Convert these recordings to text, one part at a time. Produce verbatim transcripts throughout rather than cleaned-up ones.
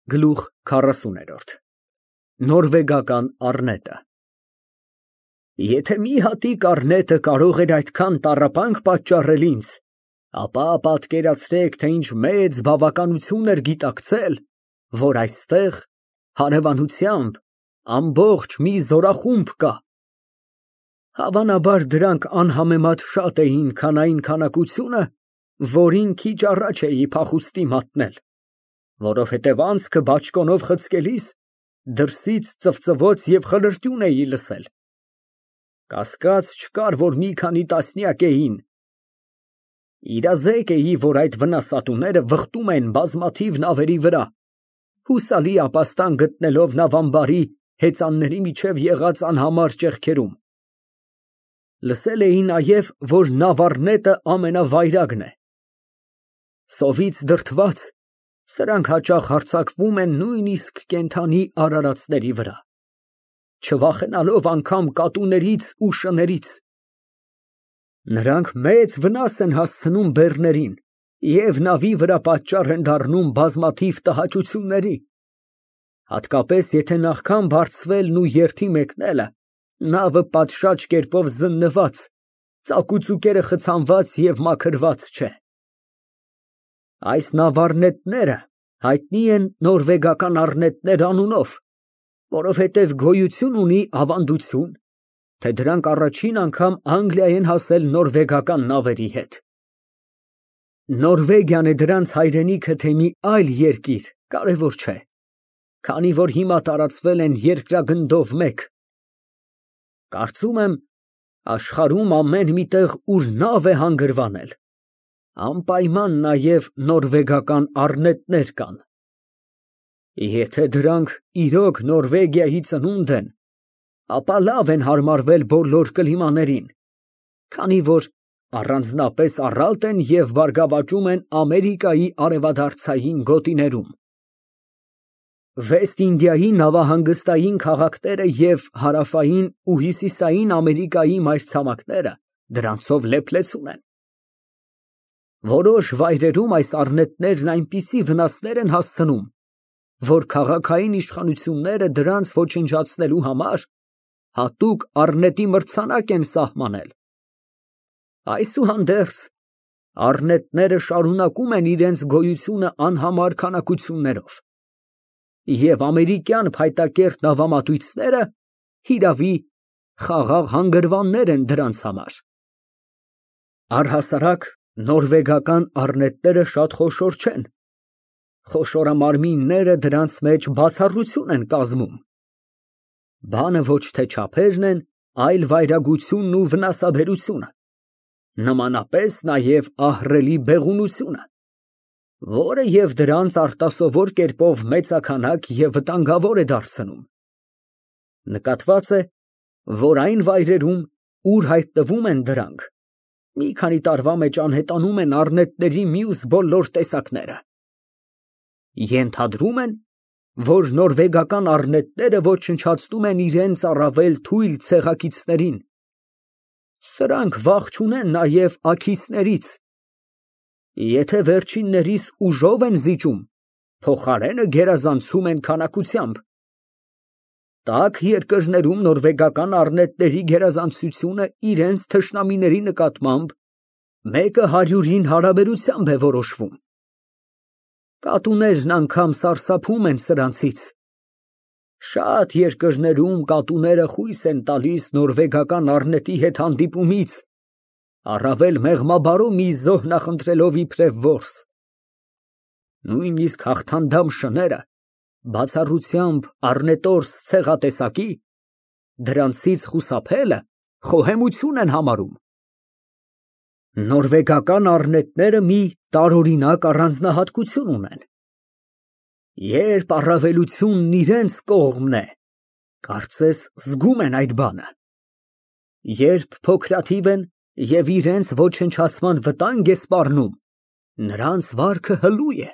Գլուխ քառասուն։ Նորվեգական առնետը։ Եթե մի հատիկ առնետը կարող էր այդքան տառապանք պատճառել ինձ, ապա պատկերացրեք, թե ինչ մեծ բավականություն էր գիտակցել, որ այստեղ հարևանությամբ ամբողջ մի զորախումբ կա։ Հավանաբար դրանք անհամեմատ շատ էին, քան այն քանակությունը, որին քիչ առաջ էի փախուստի մատնել, որովհետև անցքը բաճկոնով խցկելիս դրսից ծվծվոց և խլրտյուն էի լսել։ Կասկած չկար, որ մի քանի տասնյակ էին։ Իրազեկ էի, որ այդ վնասատուները վխտում են բազմաթիվ նավերի վրա, հուսալի ապաստան գտնելով նավամբարի հեծանների միջև եղած անհամար ճեղքերում։ Լսել էի նաև, որ նավառնետը ամենավայրագն է։ Սովից դրդված, սրանք հաճախ հարձակվում են նույնիսկ կենդանի արարածների վրա, չվախենալով անգամ կատուներից ու շներից։ Նրանք մեծ վնաս են հասցնում բեռներին և նավի վրա պատճառ են դառնում բազմաթիվ տհաճությունների, հատկապես եթե նախքան բարձվելն ու երթի մեկնելը նավը պատշաճ կերպով զննված, ծակուծուկերը խցանված և մաքրված չէ։ Այս նավառնետները հայտնի են նորվեգական առնետներ անունով, որովհետև գոյություն ունի ավանդություն, թե դրանք առաջին անգամ Անգլիա են հասել նորվեգական նավերի հետ։ Նորվեգիան է դրանց հայրենիքը, թե մի այլ երկիր, կարևոր չէ, քանի որ հիմա տարածվել են երկրագնդով մեկ։ Կարծում եմ, աշխարհում ամեն մի տեղ, ուր նավ է հանգրվանել, անպայման նաև նորվեգական առնետներ կան։ Եթե դրանք իրոք Նորվեգիայի ծնունդ են, ապա լավ են հարմարվել բոլոր կլիմաներին, քանի որ առանձնապես առատ են և բարգավաճում են Ամերիկայի արևադարձային գոտիներում։ Վեստ-Ինդիայի նավահանգստային քաղաքները և հարավային ու հյուսիսային Ամերիկայի մայրցամաքները դրանցով լեփ-լեցուն են։ Որոշ վայրերում այս առնետներն այնպիսի վնասներ են հասցնում, որ քաղաքային իշխանությունները դրանց ոչնչացնելու համար հատուկ առնետի մրցանակ են սահմանել։ Այսուհանդերձ, առնետները շարունակում են իրենց գոյությունը անհամար քանակություններով, և ամերիկյան փայտակերտ նավամատույցները, հիրավի, խաղաղ հանգրվաններ են դրանց համար։ Առհասարակ, նորվեգական առնետները շատ խոշոր չեն, խոշորամարմինները դրանց մեջ բացառություն են կազմում։ Բանը ոչ թե չափերն են, այլ վայրագությունն ու վնասաբերությունը, նմանապես նաև ահռելի բեղունությունը, որը և դրանց արտասովոր կերպով մեծաքանակ և վտանգավոր է դարձնում։ Նկատված է, որ այն վայրերում, ուր հայտնվում են դրանք, մի քանի տարվա մեջ անհետանում են առնետների մյուս բոլոր տեսակները։ Ենթադրում են, որ նորվեգական առնետները ոչնչացնում են իրենց առավել թույլ ցեղակիցներին։ Սրանք վախ չունեն նաև աքիսներից։ Եթե վերջիններիս ուժով են զիջում, փոխարենը գերազանցում են քանակությամբ։ Տաք երկրներում նորվեգական առնետների գերազանցությունը իրենց թշնամիների նկատմամբ մեկը հարյուրին հարաբերությամբ է որոշվում։ Կատուներն անգամ սարսափում են սրանցից։ Շատ երկրներում կատուները խույս են տալիս նորվեգական առնետի հետ հանդիպումից, առավել մեղմաբարո մի զոհ նախընտրելով իբրև որս։ Նույնիսկ հաղթանդամ շները, բացառությամբ առնետորս ցեղատեսակի, դրանցից խուսափելը խոհեմություն են համարում։ Նորվեգական առնետները մի տարօրինակ առանձնահատկություն ունեն։ Երբ առավելությունն իրենց կողմն է, կարծես զգում են այդ բանը։ Երբ փոքրաթիվ են և իրենց ոչնչացման վտանգ է սպառնում, նրանց վարքը հլու է։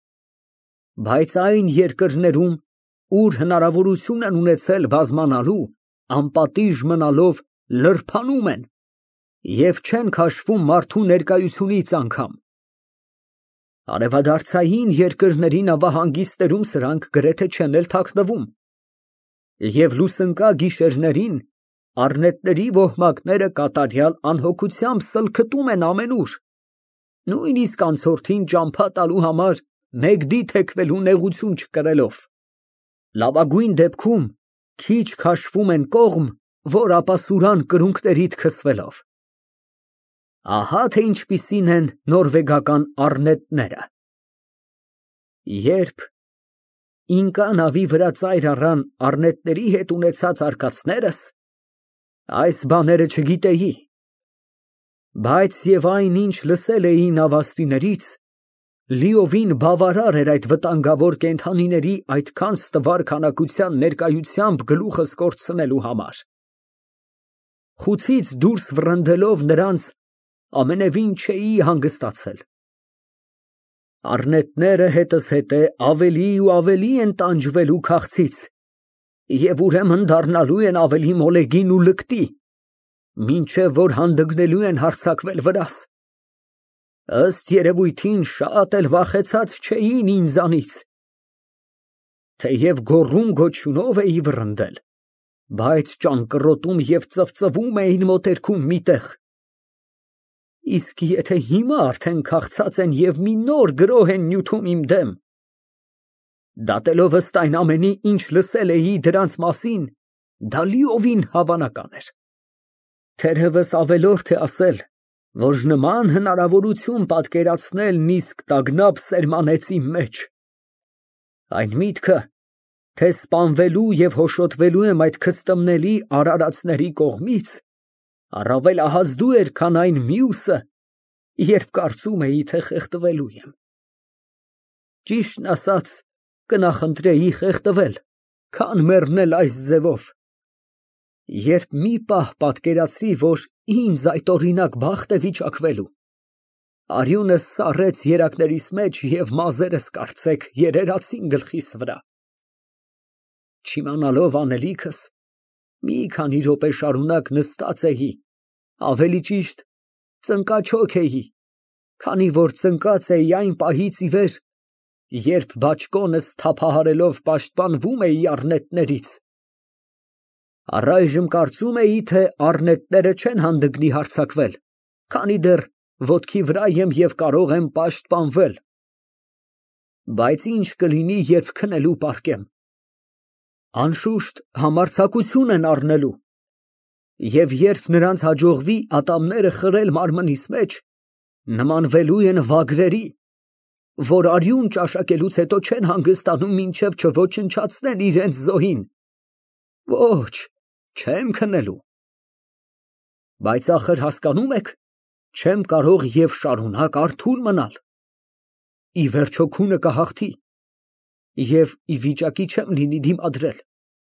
Բայց այն երկրներում, ուր հնարավորություն են ունեցել բազմանալու, անպատիժ մնալով լրբանում են և չեն քաշվում մարդու ներկայությունից անգամ։ Արևադարձային երկրների նավահանգիստներում սրանք գրեթե չեն էլ թաքնվում, և լուսնկա գիշերներին առնետների ոհմակները կատարյալ անհոգությամբ սլքտում են ամենուր, նույնիսկ անցորդին ճամփա տալու համար մեգդի թեքվելու նեղություն չկրելով, լավագույն դեպքում քիչ քաշվում են կողմ, որ ապասուրան կրունկներիդ քսվելով։ Ահա թե ինչպիսին են նորվեգական առնետները։ Երբ Ինկա նավի վրա ծայր առան առնետների հետ ունեցած արկածներս, այս բաները չգիտեի, բայց և այն, ինչ լսել էի նավաստիներից, լիովին բավարար էր այդ վտանգավոր կենդանիների այդքան ստվար քանակության ներկայությամբ գլուխս կորցնելու համար։ Խուցից դուրս վռնդելով նրանց ամենևին չէի հանգստացել։ Առնետները հետզհետե ավելի ու ավելի են տանջվելու քաղցից և ուրեմն դառնալու են ավելի մոլեգին ու լկտի, մինչև որ հանդգնելու են հարձակվել վրաս։ Ըստ երևույթին շատ էլ վախեցած չէին ինձանից։ Թեև գոռում֊գոչյունով էի վռնդել, բայց ճանկռոտում և ծվծվում էին մոտերքում մի տեղ։ Իսկ եթե հիմա արդեն քաղցած են և մի նոր գրոհ են նյութում իմ դեմ, դատելով ըստ այն ամենի, ինչ լսել էի դրանց մասին, դա լիովին հավանական էր։ Թերևս ավելորդ է ասել, որ նման հնարավորություն պատկերացնելն իսկ տագնապ սերմանեց իմ մեջ։ Այն միտքը, թե սպանվելու և հոշոտվելու եմ այդ քստմնելի արարածների կողմից, առավել ահազդու էր, քան այն մյուսը, երբ կարծում էի, թե խեղդվելու եմ։ Ճիշտն ասած, կնախընտրեի խեղդվել, քան մեռնել այս ձևով։ Երբ մի պահ պատկերացրի, որ ինձ այդօրինակ բախտ է վիճակվելու, արյունս սառեց երակներիս մեջ և մազերս, կարծեք, երերացին գլխիս վրա։ Չիմանալով անելիքս, մի քանի րոպե շարունակ նստած էի, ավելի ճիշտ ծնկաչոք էի, քանի որ ծնկած էի այն պահից ի վեր, երբ բաճկոնս թափահարելով պաշտպանվում էի առնետներից։ Առայժմ կարծում էի, թե առնետները չեն հանդգնի հարձակվել, քանի դեռ ոտքի վրա եմ և կարող եմ պաշտպանվել։ Բայց ինչ կլինի, երբ քնելու պառկեմ։ Անշուշտ համարձակություն են առնելու, և երբ նրանց հաջողվի ատամները խրել մարմնիս մեջ, նմանվելու են վագրերի, որ արյուն ճաշակելուց հետո չեն հանգստանում, մինչև չոչնչացնեն իրենց զոհին։ Ոչ, չեմ քնելու։ Բայց ախր հասկանո՞ւմ եք, չեմ կարող և շարունակ արթուն մնալ։ Ի վերջո քունը կհաղթի, և ի վիճակի չեմ լինի դիմադրել։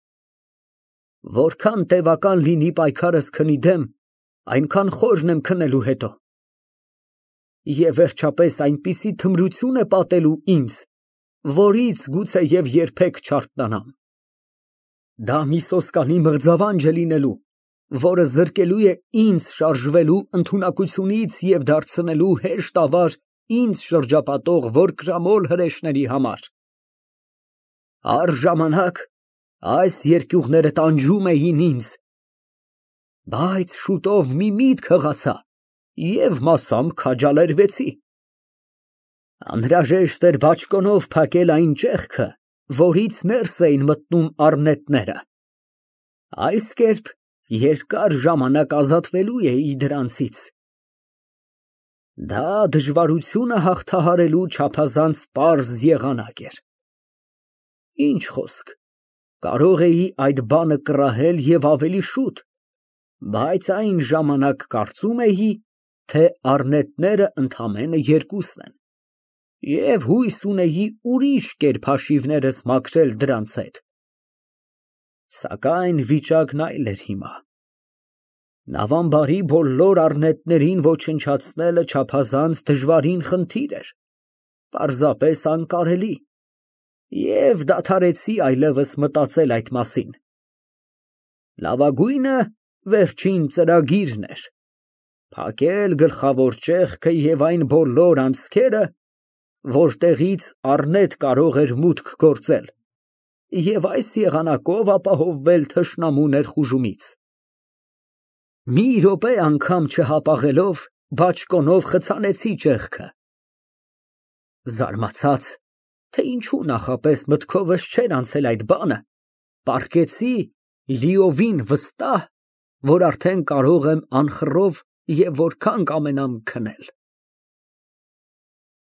Որքան տևական լինի պայքարս քնի դեմ, այնքան խորն եմ քնելու հետո։ Եվ վերջապես այնպիսի թմրություն է պատելու ինձ, որից գուցեև երբեք չարթնանամ։ Դա մի սոսկալի մղձավանջ է լինելու, որը զրկելու է ինձ շարժվելու ընդունակությունից և դարձնելու հեշտ ավար ինձ շրջապատող որկրամոլ հրեշների համար։ Առժամանակ այս երկյուղները տանջում էին ինձ, բայց շուտով մի միտք հղացա և մասամբ քաջալերվեցի։ Անհրաժեշտ էր բաճկոնով փակել այն ճեղքը, որից ներս էին մտնում առնետները։ Այս կերպ երկար ժամանակ ազատվելու էի դրանցից։ Դա դժվարությունը հաղթահարելու չափազանց պարզ եղանակ էր։ Ինչ խոսք, կարող էի այդ բանը կռահել և ավելի շուտ, բայց այն ժամանակ կարծում էի, թե առնետները ընդամենը երկուսն են, և հույս ունեի ուրիշ կերպ հաշիվներս մաքրել դրանց հետ։ Սակայն վիճակն այլ էր հիմա։ Նավամբարի բոլոր առնետներին ոչնչացնելը չափազանց դժվարին խնդիր էր, պարզապես անկարելի, և դադարեցի այլևս մտածել այդ մասին։ Լավագույնը վերջին ծրագիրն էր՝ փակել գլխավոր ճեղքը և այն բոլոր անցքերը, որտեղից առնետ կարող էր մուտք գործել և այս եղանակով ապահովվել թշնամու ներխուժումից։ Մի րոպե անգամ չհապաղելով, բաճկոնով խցանեցի ճեղքը։ Զարմացած, թե ինչու նախապես մտքովս չէր անցել այդ բանը, պառկեցի լիովին վստահ, որ արդեն կարող եմ անխռով և որքան կամենամ քնել։